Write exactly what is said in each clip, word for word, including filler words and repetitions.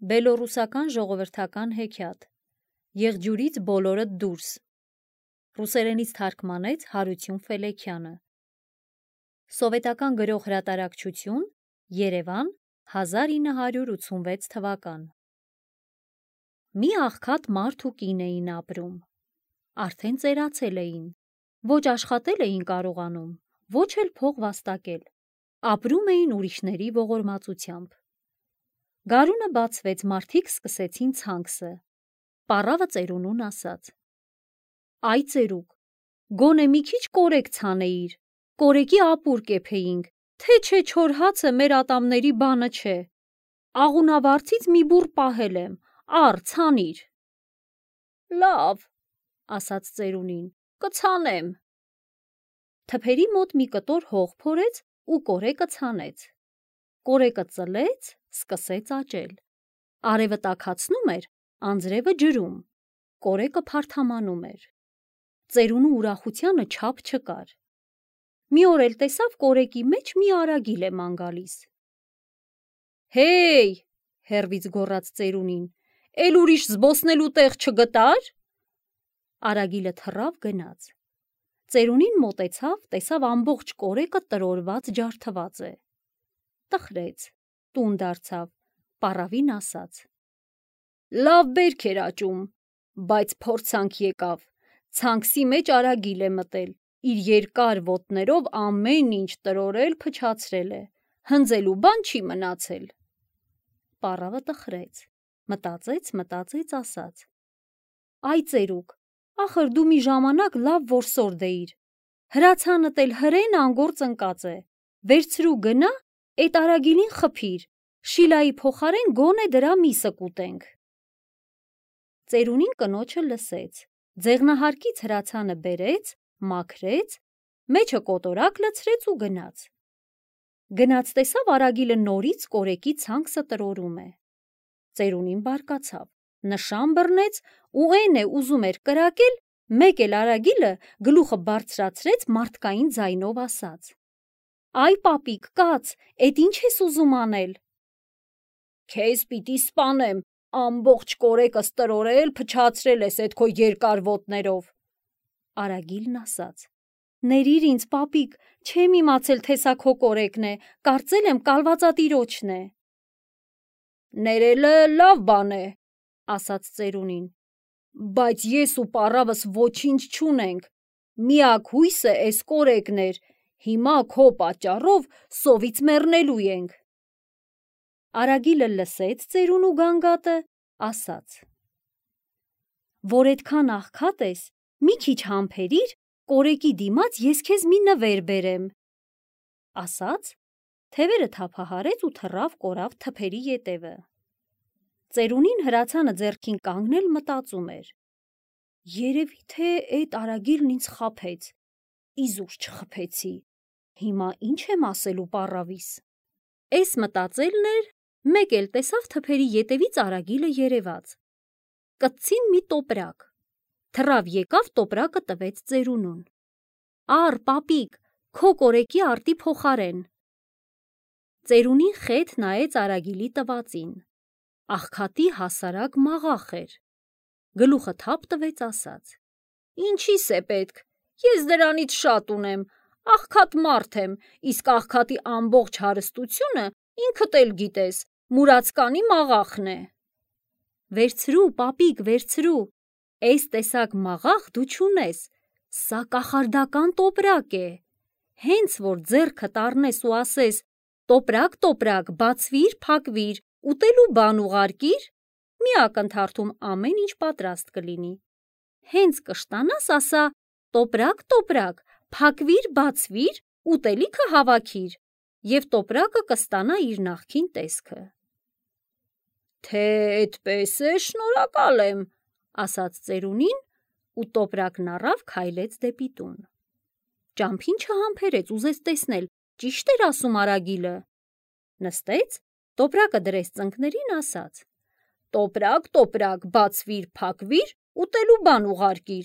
Բելոռուսական ժողովրդական հեքիաթ Եղջյուրից բոլորդ դուրս Ռուսերենից թարգմանեց Հարություն Ֆելեքյանը Սովետական գրող հրատարակչություն Երևան հազար ինը հարյուր ութսունվեց թվական Մի աղքատ մարդ ու կին էին ապրում Արդեն ծերացել էին Ոչ աշխատել էին կարողանում Ոչ էլ փող վաստակել Ապրում էին ուրիշների ողորմածությամբ Գարունը բացվեց, մարդիկ սկսեցին ցանքսը, պառավը ծերունուն ասաց. Այ ծերուկ, գոնե մի քիչ կորեկ ցանեիր, կորեկի ապուր կեփեինք, թե չէ չոր հացը մեր ատամների բանը չէ, աղունավարձից մի բուռ պահել եմ, առ ցանիր։ Լավ, ասաց ծերունին, կցանեմ։ Թփերի մոտ մի կտոր հող փորեց ու կորեկը ցանեց։ Կորեկը ծլեց, սկսեց աճել։ Արևը տաքացնում էր, անձրևը ջրում, կորեկը փարթամանում էր։ Ծերունու ուրախությանը չափ չկար։ Մի օր էլ տեսավ կորեկի մեջ մի արագիլ է ման գալիս։ Հեյ, հեռվից գոռաց ծերունին, էլ ուրիշ զբոսնելու տեղ չգտար։ Արագիլը թռավ գնաց։ Ծերունին մոտեցավ, տեսավ ամբողջ կորեկը տրորված ջարդված է։ Տխրեց, տուն դարձավ, պառավին ասաց. Լավ բերք էր աճում, բայց փորձանք եկավ, ցանքսի մեջ արագիլ է մտել, իր երկար ոտներով ամեն ինչ տրորել, փչացրել է, հնձելու բան չի մնացել։ Պառավը տխրեց, մտածեց, մտածեց, ասաց. Այ ծերուկ, ախր դու մի ժամանակ լավ որսորդ էիր, հրացանդ էլ հրեն անգործ ընկած է, վերցրու գնա, էդ արագիլին խփիր, շիլայի փոխարեն գոնե դրա միսը կուտենք։ Ծերունին կնոջը լսեց, ձեղնահարկից հրացանը բերեց, մաքրեց, մեջը կոտորակ լցրեց ու գնաց։ Գնաց տեսավ արագիլը նորից կորեկի ցանքսը տրորում է։ Ծերունին բարկացավ, նշան բռնեց ու էն է ուզում էր կրակել, մեկ էլ արագիլը գլուխը բարձրացրեց մարդկային ձայնով ասաց. Այ պապիկ, կաց, էդ ինչ ես ուզում անել։ Քեզ պիտի սպանեմ, ամբողջ կորեկս տրորել, փչացրել ես էդ քո երկար ոտներով։ Արագիլն ասաց. Ներիր ինձ, պապիկ, չեմ իմացել, թե սա քո կորեկն է, կարծել եմ կալվածատիրոջն է։ Ներելը լավ բան է, ասաց ծերունին, բայց ես ու պառավս ոչինչ չունենք, միակ հույսը էս կորեկն էր, հիմա քո պատճառով սովից մեռնելու ենք։ Արագիլը լսեց ծերունու գանգատը, ասաց. Որ էդքան աղքատ ես, մի քիչ համբերիր, կորեկի դիմաց ես քեզ մի նվեր բերեմ։ Ասաց, թևերը թափահարեց ու թռավ կորավ թփերի ետևը։ Ծերունին հրացանը ձեռքին կանգնել մտածում էր. Երևի թե էդ արագիլն ինձ խաբեց, իզուր չխփեցի, հիմա ինչ եմ ասելու պառավիս։ Էս մտածելն էր, մեկ էլ տեսավ թփերի ետևից արագիլը երևաց։ Կծին մի տոպրակ, թռավ եկավ տոպրակը տվեց ծերունուն։ Առ պապիկ, քո կորեկի արտի փոխարեն։ Ծերունին խեթ նայեց արագիլի տվածին, աղքատի հասարակ մաղախ էր։ Գլուխը թափ տվեց, ասաց. Ինչիս է պետք, ես դրանից շատ ունեմ, աղքատ մարդ եմ, իսկ աղքատի ամբողջ հարստությունը ինքդ էլ գիտես, մուրացկանի մաղախն է։ Վերցրու, պապիկ, վերցրու, էս տեսակ մաղախ դու չունես, սա կախարդական տոպրակ է, հենց որ ձեռքդ առնես ու ասես, տոպրակ, տոպրակ, բացվիր, փակվիր, ուտելու բան ուղարկիր, մի ակնթարթում ամեն ինչ պատրաստ կլինի։ Հենց կշտանաս, ասա, տոպրակ, տոպրակ, փակվիր, բացվիր, ուտելիքը հավաքիր, և տոպրակը կստանա իր նախկին տեսքը։ Թե էդպես է, շնորհակալ եմ, ասաց ծերունին ու տոպրակն առավ քայլեց դեպի տուն։ Ճամփին չհամբերեց, ուզեց տեսնել, ճիշտ էր ասում արագիլը։ Նստեց, տոպրակը դրեց ծնկներին, ասաց. Տոպրակ, տոպրակ, բացվիր, փակվիր, ուտելու բան ուղարկիր։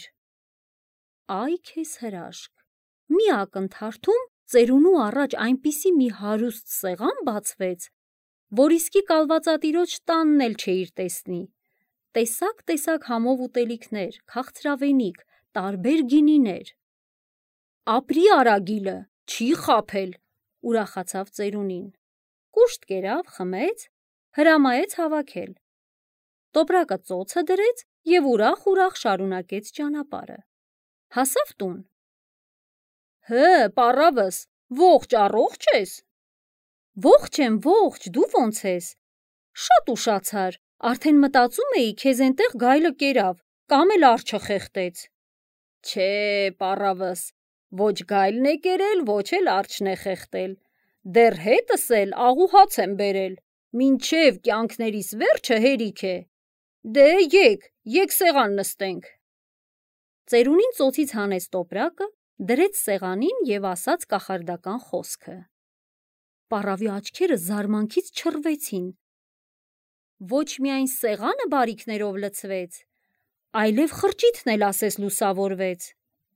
Այ քեզ հրաշք, մի ակնթարթում ծերունու առաջ այնպիսի մի հարուստ սեղան բացվեց, որ իսկի կալվածատիրոջ տանն էլ չէիր տեսնի։ Տեսակ-տեսակ համով ուտելիքներ, քաղցրավենիք, տարբեր գինիներ։ Ապրի Արագիլը, չի խաբել, ուրախացավ ծերունին։ Կուշտ կերավ, խմեց, հրամայեց հավաքել։ Տոպրակը ծոցը դրեց և ուրախ-ուրախ շարունակեց ճանապարհը։ Հասավ տուն։ Հը, պառավս, ողջ առողջ ես։ Ողջ եմ, ողջ, դու ոնց ես։ Շատ ուշացար, արդեն մտածում էի, քեզ էնտեղ գայլը կերավ, կամ էլ արջը խեղդեց։ Չէ, պառավս, ոչ գայլն է կերել, ոչ էլ արջն է խեղդել։ Դեռ հետս էլ աղու հաց եմ բերել, մինչև կյանքներիս վերջը հերիք է։ Դե եկ, եկ սեղան նստենք։ Ծերունին ծոցից հանեց տոպրակը, դրեց սեղանին և ասաց կախարդական խոսքը։ Պառավի աչքերը զարմանքից չռվեցին։ Ոչ միայն սեղանը բարիքներով լցվեց, այլև խրճիթն էլ ասես լուսավորվեց։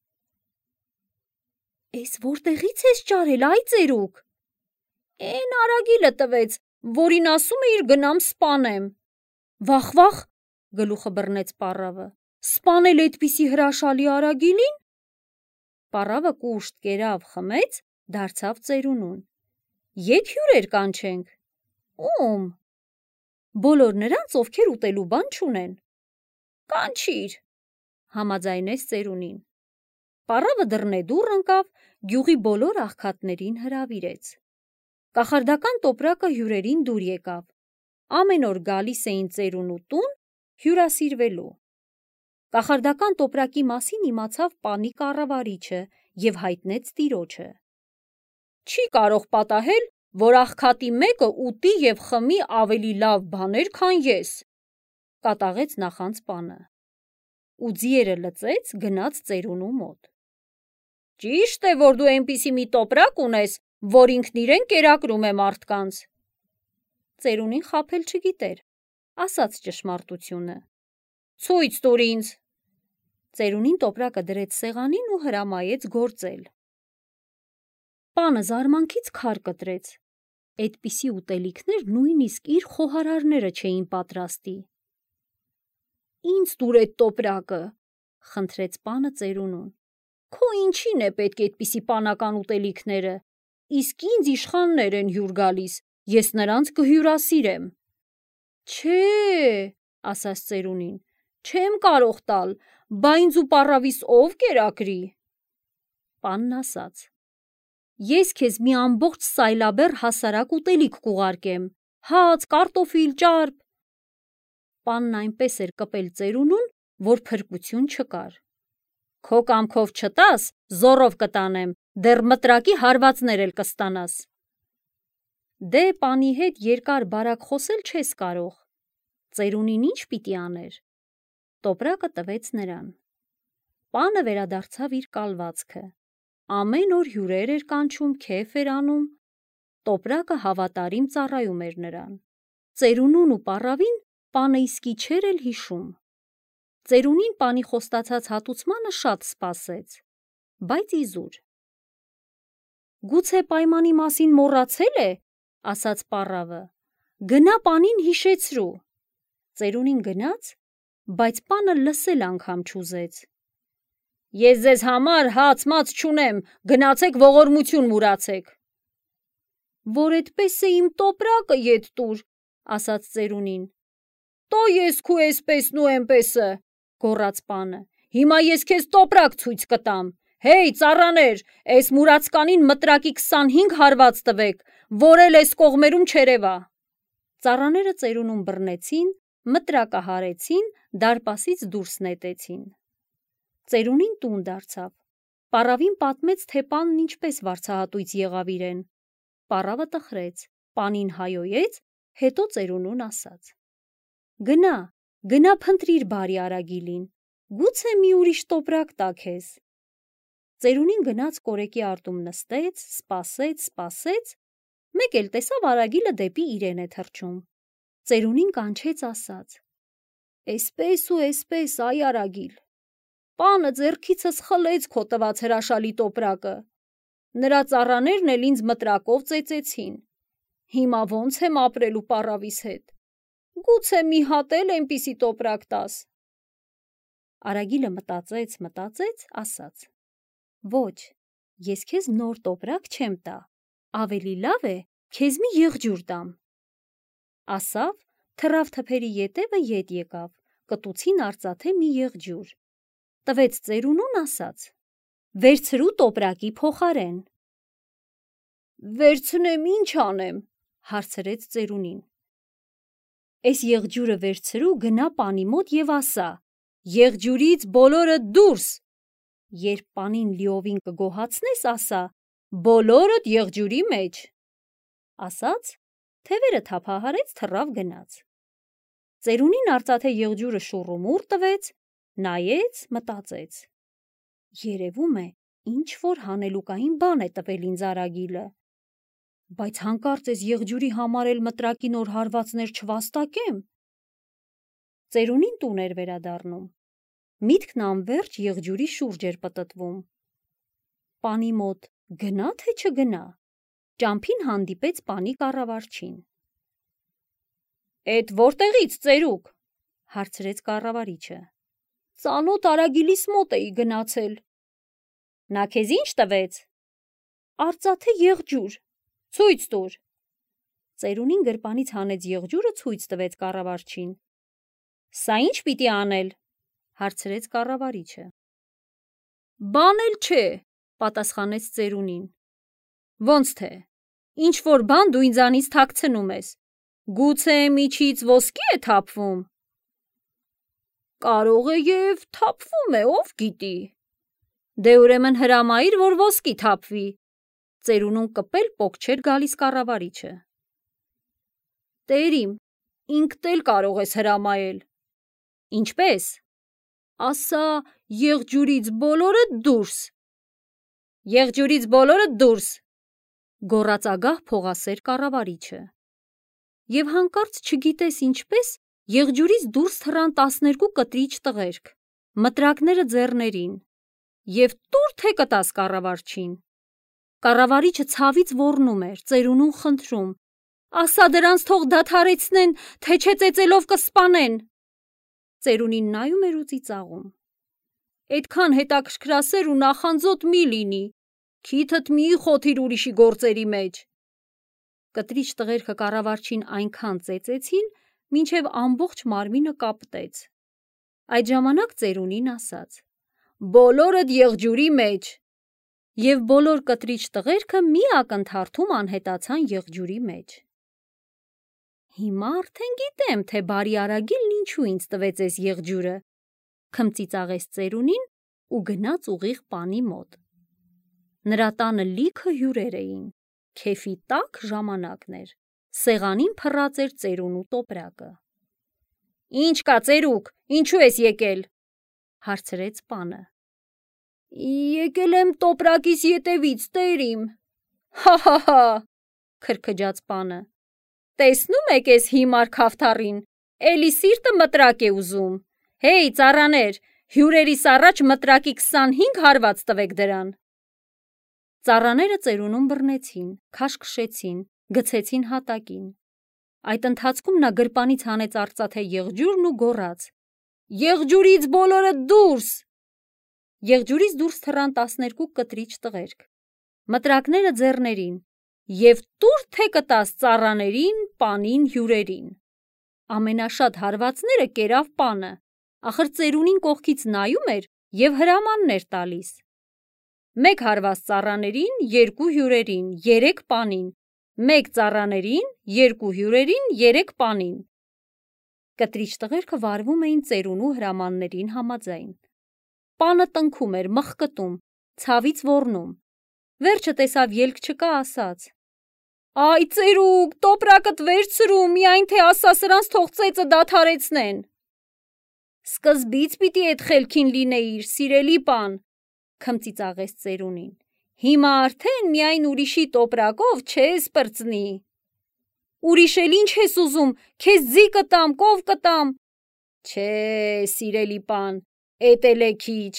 Էս որտեղից ես ճարել, այ ծերուկ։ Էն Արագիլը տվեց, որին ասում էիր գնամ սպանեմ։ Վախ-վախ, գլուխը բռնեց պառավը, սպանել էդպիսի հրաշալի Արագիլին։ Պառավը կուշտ կերավ, խմեց, դարձավ ծերունուն։ Եկ հյուրեր կանչենք։ Ում։ Բոլոր նրանց, ովքեր ուտելու բան չունեն։ Կանչիր, համաձայնեց ծերունին։ Պառավը դռնեդուռ ընկավ, գյուղի բոլոր աղքատներին հրավիրեց։ Կախարդական տոպրակը հյուրերին դուր եկավ։ Ամեն օր գալիս էին ծերունու տուն հյուրասիրվելու։ Կախարդական տոպրակի մասին իմացավ պանի կառավարիչը և հայտնեց տիրոջը։ Չի կարող պատահել, որ աղքատի մեկը ուտի և խմի ավելի լավ բաներ, քան ես, կատաղեց նախանձ պանը։ Ու ձիերը լծեց, գնաց ծերունու մոտ։ Ճիշտ է, որ դու այնպիսի մի տոպրակ ունես, որ ինքն իրեն կերակրում է մարդկանց։ Ծերունին խաբել չգիտեր, ասաց ճշմարտությունը։ Ցույց տուր ինձ։ Ծերունին տոպրակը դրեց սեղանին ու հրամայեց գործել։ Պանը զարմանքից քար կտրեց։ Էդպիսի ուտելիքներ նույնիսկ իր խոհարարները չէին պատրաստի։ Ինձ տուր էդ տոպրակը, խնդրեց պանը ծերունուն։ Քո ինչին է պետք էդպիսի պանական ուտելիքները, իսկ ինձ իշխաններ են հյուր գալիս, ես նրանց կհյուրասիրեմ։ Չէ, ասաց ծերունին, չեմ կարող տալ, բա ինձ ու պառավիս ով կերակրի։ Պանն ասաց. Ես քեզ մի ամբողջ սայլաբեռ հասարակ ուտելիք կուղարկեմ, հաց, կարտոֆիլ, ճարպ։ Պանն այնպես էր կպել ծերունուն, որ փրկություն չկար։ Քո կամքով չտաս, զոռով կտանեմ, դեռ մտրակի հարվածներ էլ կստանաս։ Դե պանի հետ երկար բարակ խոսել չես կարող։ Ծերունին ինչ պիտի աներ։ Տոպրակը տվեց նրան։ Պանը վերադարձավ իր կալվածքը։ Ամեն օր հյուրեր էր կանչում, քեֆ էր անում։ Տոպրակը հավատարիմ ծառայում էր նրան։ Ծերունուն ու պառավին պանը իսկի չէր էլ հիշում։ Ծերունին պանի խոստացած հատուցմանը շատ սպասեց, բայց իզուր։ Գուցե պայմանի մասին մոռացել է, ասաց պառավը, գնա պանին հիշեցրու։ Ծերունին գնաց, բայց պանը լսել անգամ չուզեց։ Ես ձեզ համար հաց մաց չունեմ, գնացեք ողորմություն մուրացեք։ Որ էդպես է իմ տոպրակը ետ տուր, ասաց ծերունին։ Տո ես քու էսպեսն ու էնպեսը, գոռաց պանը, հիմա ես քեզ տոպրակ ցույց կտամ։ Հեյ, ծառաներ, էս մուրացկանին մտրակի քսանհինգ հարված տվեք, որ էլ էս կողմերում չերևա։ Ծառաները ծերունուն բռնեցին, մտրակը հարեցին, դարպասից դուրս նետեցին։ Ծերունին տուն դարձավ։ Պառավին պատմեց, թե պանն ինչպես վարձահատույց եղավ իրեն։ Պառավը տխրեց, պանին հայոյեց, հետո ծերունուն ասաց. Գնա, գնա փնտրիր բարի Արագիլին, գուցե մի ուրիշ տոպրակ տա քեզ։ Ծերունին գնաց կորեկի արտում նստեց, սպասեց, սպասեց, մեկ էլ տեսավ Արագիլը դեպի իրեն է թռչում։ Ծերունին կանչեց, ասաց. Էսպես ու էսպես, այ Արագիլ, պանը ձեռքիցս խլեց քո տված հրաշալի տոպրակը, նրա ծառաներն էլ ինձ մտրակով ծեծեցին, Հիմա ոնց եմ ապրելու պառավիս հետ։ Գուցե մի հատ էլ այնպիսի տոպրակ տաս։ Արագիլը մտածեց, մտածեց, ասաց. Ոչ, ես քեզ նոր տոպրակ չեմ տա, ավելի լավ է քեզ մի եղջյուր տամ։ Ասավ, թռավ թփերի ետևը ետ եկավ, կտուցին արծաթե մի եղջյուր։ Տվեց ծերունուն, ասաց. Վերցրու տոպրակի փոխարեն։ Վերցնեմ, ինչ անեմ, հարցրեց ծերունին։ Էս եղջյուրը վերցրու, գնա պանի մոտ եւ ասա. Եղջյուրից բոլորը դուրս։ Երբ պանին լիովին կգոհացնես, ասա. Բոլորդ եղջյուրի մեջ։ Ասաց, թևերը թափահարեց, թռավ գնաց։ Ծերունին արծաթե եղջյուրը շուռումուռ տվեց, նայեց, մտածեց. Երևում է, ինչ որ հանելուկային բան է տվել ինձ Արագիլը։ Բայց հանկարծ ես եղջյուրի համար էլ մտրակի նոր հարվածներ չվաստակեմ։ Ծերունին տուն էր վերադառնում։ Միտքն անվերջ եղջյուրի շուրջ էր պտտվում։ Պանի մոտ գնա թե չգնա։ Ճամփին հանդիպեց պանի կառավարչին։ Էդ որտեղից ծերուկ, հարցրեց կառավարիչը։ Ծանոթ Արագիլիս մոտ էի գնացել։ Նա քեզ ինչ տվեց։ Արծաթե եղջյուր, ցույց տուր։ Ծերունին գրպանից հանեց եղջյուրը, ցույց տվեց կառավարչին։ Սա ինչ պիտի անել, հարցրեց կառավարիչը։ Բան էլ չէ, պատասխանեց ծերունին։ Ոնց թե, ինչ որ բան դու ինձանից թաքցնում ես։ Գուցե միջից ոսկի է թափվում։ Կարող է եւ թափվում է, ով գիտի։ Դե ուրեմն հրամայիր, որ ոսկի թափվի։ Ծերունուն կպել պոկ չէր գալիս կառավարիչը։ Տերիմ, ինքդ էլ կարող ես հրամայել։ Ինչպես։ Ասա, եղջյուրից բոլորը դուրս։ Եղջյուրից բոլորը դուրս, գոռաց ագահ փողասեր կառավարիչը։ Եվ հանկարծ չգիտես ինչպես եղջյուրից դուրս թռան տասներկու կտրիչ տղերք, մտրակները ձեռներին, եւ տուր թե կտաս կառավարչին։ Կառավարիչը ցավից ոռնում էր, ծերունուն խնդրում. ասա դրանց թող դադարեցնեն, թե չէ ծեծելով կսպանեն։ Ծերունին նայում էր ու ծիծաղում։ Այդքան հետաքրքրասեր ու նախանձոտ մի լինի, քիթդ մի խոթիր ուրիշի գործերի մեջ։ Կտրիչ տղերքը կառավարչին այնքան ծեծեցին, մինչև ամբողջ մարմինը կապտեց։ Այդ ժամանակ ծերունին ասաց. բոլորդ եղջյուրի մեջ։ Եվ բոլոր կտրիչ տղերքը մի ակնթարթում անհետացան եղջյուրի մեջ։ Հիմա արդեն գիտեմ, թե բարի Արագիլն ինչու ինձ տվեց այս եղջյուրը, քմծիծաղեց ծերունին ու գնաց ուղիղ պանի մոտ։ Նրա տանը լիքը հյուրեր էին, քեֆի տաք ժամանակն էր, սեղանին փռած էր ծերունու տոպրակը։ Ինչ կա ծերուկ, ինչու ես եկել, հարցրեց պանը։ Եկել եմ տոպրակիս ետևից, տերիմ։ Հա-հա-հա, քրքջաց պանը։ Տեսնում եք էս հիմար քավթառին, էլի սիրտը մտրակ է ուզում։ Հեյ, ծառաներ, հյուրերիս առաջ մտրակի քսանհինգ հարված տվեք դրան։ Ծառաները ծերունուն բռնեցին, քաշքշեցին, գցեցին հատակին։ Այդ ընթացքում նա գրպանից հանեց արծաթե եղջյուրն ու գոռաց. Եղջյուրից բոլորը դուրս։ Եղջյուրից դուրս թռան տասներկու կտրիչ տղերք, մտրակները ձեռներին, եւ տուր թե կտաս ծառաներին, պանին, հյուրերին։ Ամենաշատ հարվածները կերավ պանը, ախր ծերունին կողքից նայում էր եւ հրամաններ տալիս։ Մեկ հարված ծառաներին, երկու հյուրերին, երեք պանին, մեկ ծառաներին, երկու հյուրերին, երեք պանին։ Կտրիչ տղերքը վարվում էին ծերունու հրամաններին համաձայն։ Պանը տնքում էր, մխկտում, ցավից ոռնում։ Վերջը տեսավ ելք չկա, ասաց. Այ ծերուկ, տոպրակդ վերցրու, միայն թե ասա սրանց թող ծեծը դադարեցնեն։ Սկզբից պիտի էդ խելքին լինեիր, սիրելի պան, քմծիծաղեց ծերունին։ Հիմա արդեն միայն ուրիշի տոպրակով չես պրծնի։ Ուրիշ էլ ինչ ես ուզում, քեզ ձի կտամ, կով կտամ։ Չէ, սիրելի պան, էդ էլ է քիչ։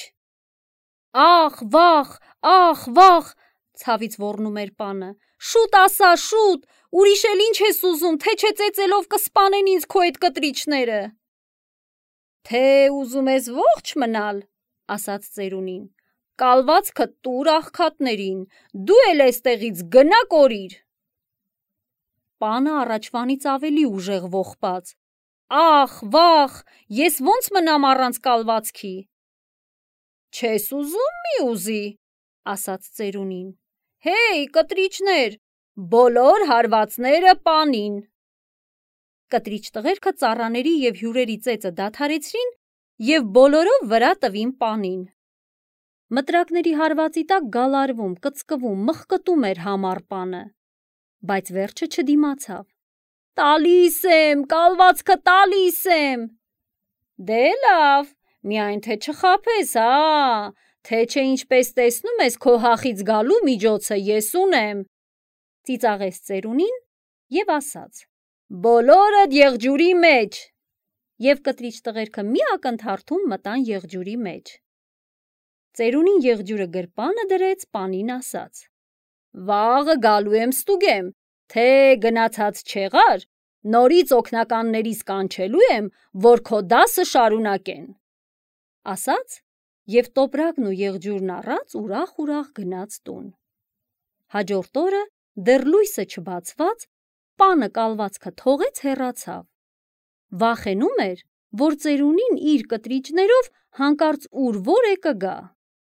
Ախ, վախ, ախ, վախ, ցավից ոռնում էր պանը։ Շուտ ասա, շուտ, ուրիշ էլ ինչ ես ուզում, թե չէ ծեծելով կսպանեն ինձ քո այդ կտրիչները։ Թե ուզում ես ողջ մնալ, ասաց ծերունին, կալվածքը տուր աղքատներին, դու էլ էստեղից գնա կորիր։ Պանը առաջվանից ավելի ուժեղ ողբաց. Ախ, վախ, ես ոնց մնամ առանց կալվածքի։ Չես ուզում, մի ուզի, ասաց ծերունին։ Հեյ, կտրիչներ, բոլոր հարվածները պանին։ Կտրիչ տղերքը ծառաների և հյուրերի ծեծը դադարեցրին և բոլորով վրա տվին պանին։ Մտրակների հարվածի տակ գալարվում, կծկվում, մխկտում էր համառ պանը, բայց վերջը չդիմացավ։ Տալիս եմ, կալվածքը տալիս եմ։ Դե լավ, միայն թե չխաբես, հա, թե չէ ինչպես տեսնում ես քո հախից գալու միջոցը ես ունեմ, ծիծաղեց ծերունին և ասաց. Բոլորդ եղջյուրի մեջ, և կտրիչ տղերքը մի ակնթարթում մտան եղջյուրի մեջ։ Ծերունին եղջյուրը գրպանը դրեց, պանին ասաց. Վաղը գալու եմ ստուգեմ, թե գնացած չեղար, նորից օգնականներիս կանչելու եմ, որ քո դասը շարունակեն։ Ասաց և տոպրակն ու եղջյուրն առած ուրախ-ուրախ գնաց տուն։ Հաջորդ օրը դեռ լույսը չբացված, պանը կալվածքը թողեց հեռացավ։ Վախենում էր, որ ծերունին իր կտրիչներով հանկարծ ուր որ է կգա։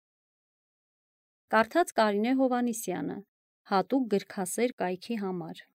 Կարդաց Կարինե Հովհաննիսյանը, հատուկ գրքասեր կայքի համար։